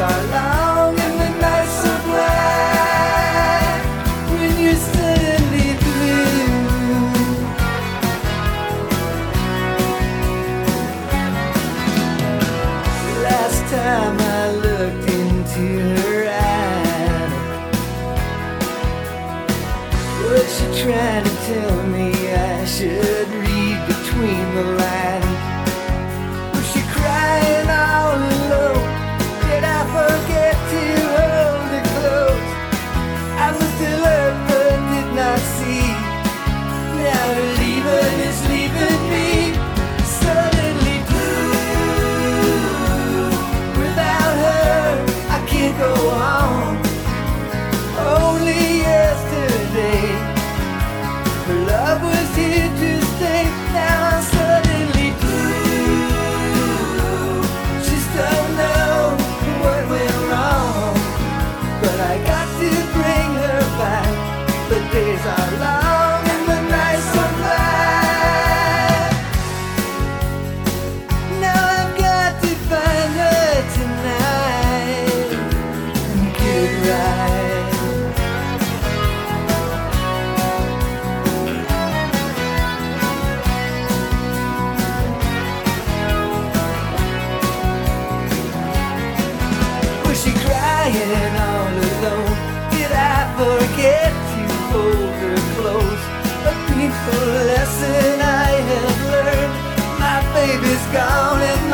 are long and the nights so black when you're suddenly blue. Last time I looked into her eyes, was she trying to tell me I should read between the lines? Was she crying all alone? Did I forget to hold her close? I looked at her but did not see. Now her leaving is leaving me suddenly blue. Without her I can't go on. Only yesterday her love was here to stay. Now I'm suddenly blue. Just don't know what went wrong, but I got to bring her back. The days are long and the nights are black. Now I've got to find her tonight and get it right. Was she crying all alone? Did I forget to hold her close? A painful lesson I have learned. My baby's gone and